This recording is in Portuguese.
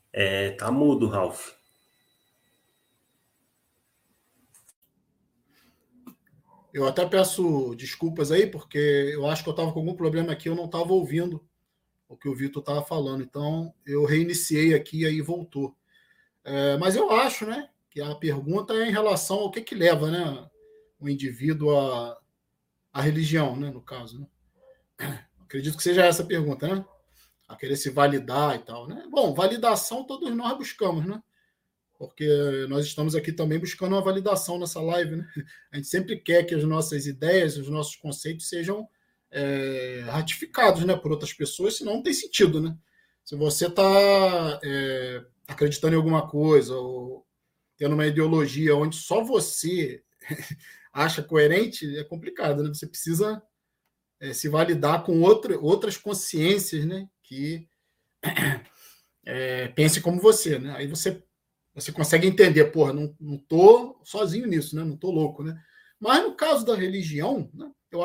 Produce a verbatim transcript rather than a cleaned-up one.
É, tá mudo, Ralph. Eu até peço desculpas aí, porque eu acho que eu estava com algum problema aqui, eu não estava ouvindo o que o Vitor estava falando. Então, eu reiniciei aqui e aí voltou. É, mas eu acho, né, que a pergunta é em relação ao que, que leva, né, o indivíduo à, à religião, né, no caso. Né? Acredito que seja essa a pergunta, né? A querer se validar e tal, né? Bom, validação todos nós buscamos, né? Porque nós estamos aqui também buscando uma validação nessa live, né? A gente sempre quer que as nossas ideias, os nossos conceitos sejam é, ratificados, né, por outras pessoas, senão não tem sentido, né? Se você está é, acreditando em alguma coisa ou tendo uma ideologia onde só você acha coerente, é complicado, né? Você precisa é, se validar com outra, outras consciências, né? Que é, pense como você, né? Aí você você consegue entender, porra, não, não tô sozinho nisso, né? Não tô louco, né? Mas no caso da religião, né? Eu